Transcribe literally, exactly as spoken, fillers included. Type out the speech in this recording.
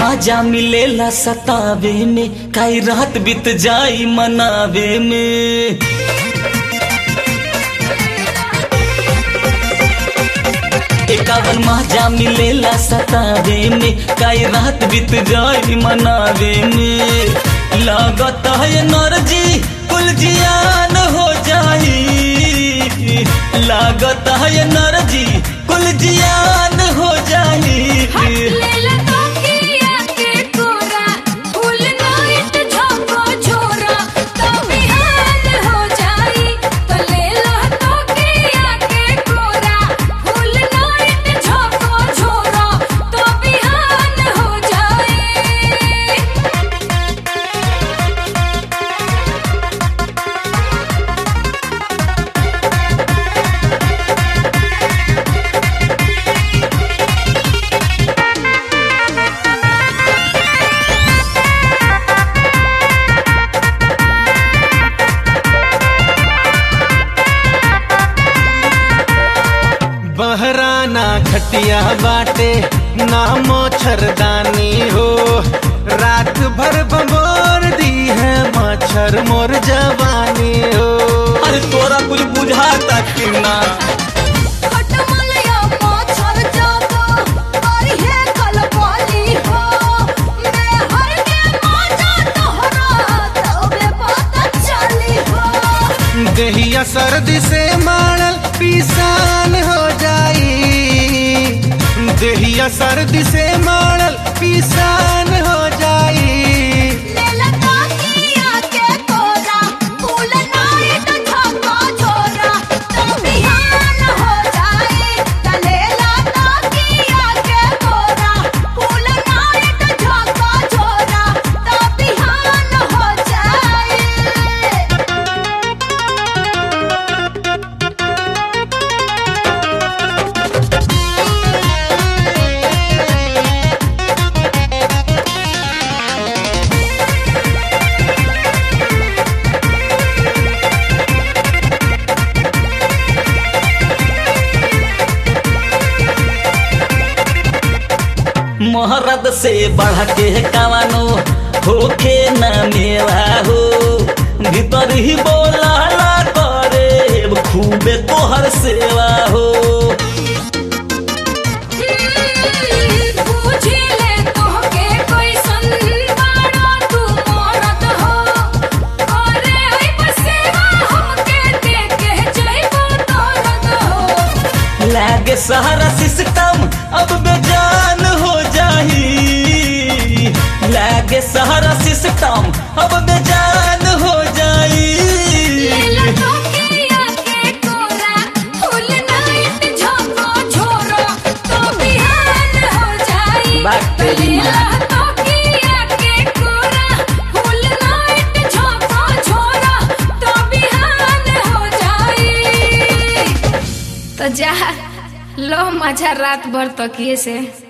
माजा मिलेला सतावे में, काई रात बीत जाई मनावे में। एकावन माजा मिलेला सतावे में, काई रात बीत जाई मनावे में। लागत है नरजी कुल जियान हो जाई, लागत है नरजी कुल जियान हो जाई। बहराना खटिया बाटे ना मच्छरदानी हो, रात भर बमोर दी है मच्छर मोर जवानी हो। अरे तोरा कुछ बुझाता कि ना? देहिया सर्दी से मारल पिसान हो जाई, देहिया सर्दी से मारल पिसान हो जाई। मोहरद से बढ़ के कवानो होखे न मेवा हो, भीतर ही बोला ला करे खूबे तोहर सेवा हो। लागे सारा सिस्टम अब बेजान हो जाई, लागे सारा सिस्टम अब बेजान हो जाई। तो जा लो मजा रात भर तकिए से।